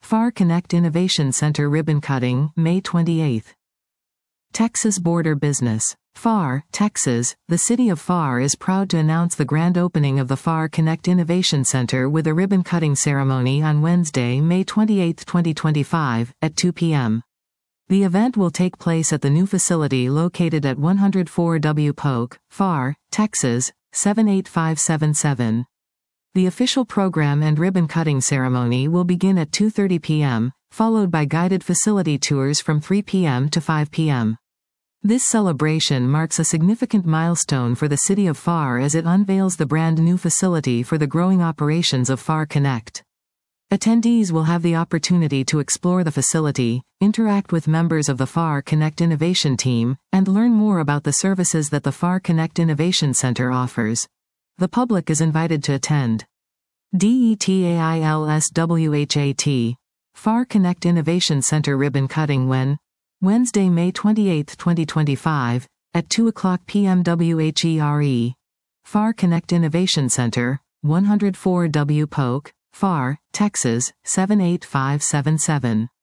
FAR Connect Innovation Center ribbon cutting, May 28. Texas Border Business. FAR, Texas. The city of FAR is proud to announce the grand opening of the FAR Connect Innovation Center with a ribbon-cutting ceremony on Wednesday, May 28, 2025, at 2 p.m. The event will take place at the new facility located at 104 W Polk, FAR, Texas, 78577. The official program and ribbon-cutting ceremony will begin at 2:30 p.m., followed by guided facility tours from 3 p.m. to 5 p.m. This celebration marks a significant milestone for the city of FAR as it unveils the brand new facility for the growing operations of FAR Connect. Attendees will have the opportunity to explore the facility, interact with members of the FAR Connect Innovation team, and learn more about the services that the FAR Connect Innovation Center offers. The public is invited to attend. DETAILSWHAT. FAR Connect Innovation Center ribbon cutting when? Wednesday, May 28, 2025, at 2:00 p.m. WHERE. FAR Connect Innovation Center, 104 W Polk, FAR, Texas, 78577.